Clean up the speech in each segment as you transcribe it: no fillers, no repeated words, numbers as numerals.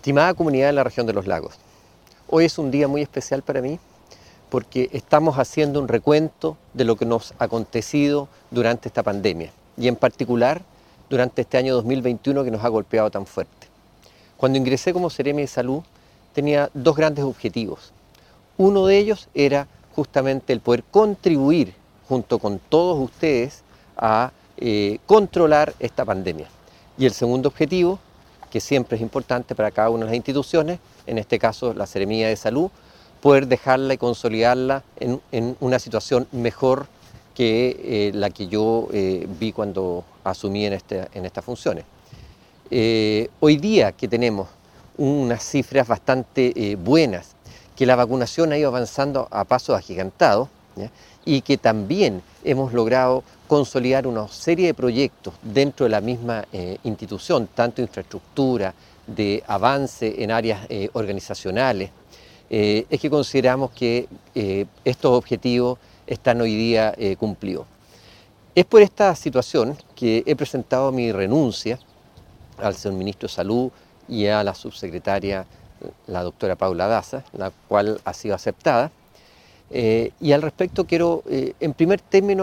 Estimada comunidad de la región de los lagos, hoy es un día muy especial para mí porque estamos haciendo un recuento de lo que nos ha acontecido durante esta pandemia y en particular durante este año 2021 que nos ha golpeado tan fuerte. Cuando ingresé como Seremi de Salud tenía dos grandes objetivos. Uno de ellos era justamente el poder contribuir junto con todos ustedes a controlar esta pandemia. Y el segundo objetivo, que siempre es importante para cada una de las instituciones, en este caso la Seremía de Salud, poder dejarla y consolidarla en una situación mejor que la que yo vi cuando asumí en estas funciones. Hoy día que tenemos unas cifras bastante buenas, que la vacunación ha ido avanzando a pasos agigantados, ¿ya? Y que también hemos logrado consolidar una serie de proyectos dentro de la misma institución, tanto infraestructura, de avance en áreas organizacionales, es que consideramos que estos objetivos están hoy día cumplidos. Es por esta situación que he presentado mi renuncia al señor Ministro de Salud y a la subsecretaria, la doctora Paula Daza, la cual ha sido aceptada. Y al respecto quiero, en primer término,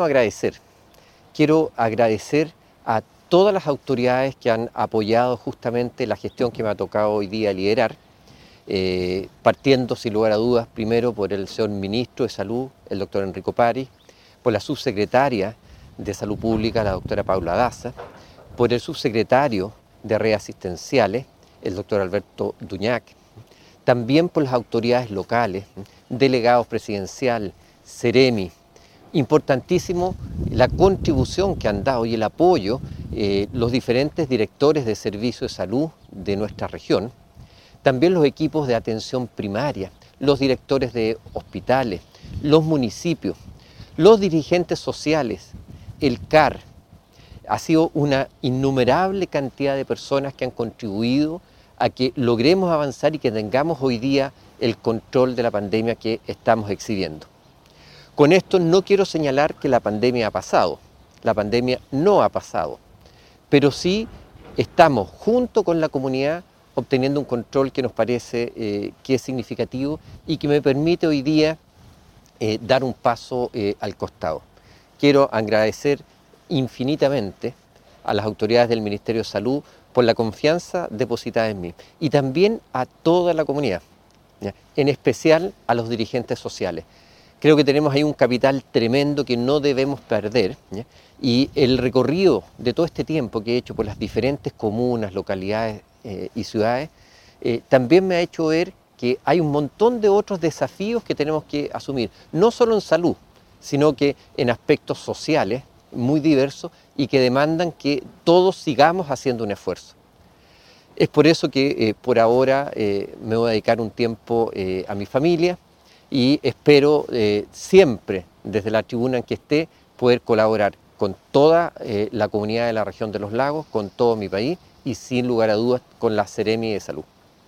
quiero agradecer a todas las autoridades que han apoyado justamente la gestión que me ha tocado hoy día liderar, partiendo sin lugar a dudas primero por el señor Ministro de Salud, el doctor Enrico París, por la subsecretaria de Salud Pública, la doctora Paula Daza, por el subsecretario de Redes Asistenciales, el doctor Alberto Duñac, también por las autoridades locales, delegados presidencial, Seremi. Importantísimo la contribución que han dado y el apoyo los diferentes directores de servicios de salud de nuestra región, también los equipos de atención primaria, los directores de hospitales, los municipios, los dirigentes sociales, el CAR. Ha sido una innumerable cantidad de personas que han contribuido a que logremos avanzar y que tengamos hoy día el control de la pandemia que estamos exhibiendo. Con esto no quiero señalar que la pandemia ha pasado, la pandemia no ha pasado, pero sí estamos junto con la comunidad obteniendo un control que nos parece que es significativo y que me permite hoy día dar un paso al costado. Quiero agradecer infinitamente a las autoridades del Ministerio de Salud por la confianza depositada en mí y también a toda la comunidad, ¿ya? En especial a los dirigentes sociales. Creo que tenemos ahí un capital tremendo que no debemos perder, ¿ya? Y el recorrido de todo este tiempo que he hecho por las diferentes comunas, localidades y ciudades, también me ha hecho ver que hay un montón de otros desafíos que tenemos que asumir, no solo en salud, sino que en aspectos sociales muy diversos y que demandan que todos sigamos haciendo un esfuerzo. Es por eso que por ahora me voy a dedicar un tiempo a mi familia y espero siempre, desde la tribuna en que esté, poder colaborar con toda la comunidad de la región de los lagos, con todo mi país y sin lugar a dudas con la Seremi de Salud.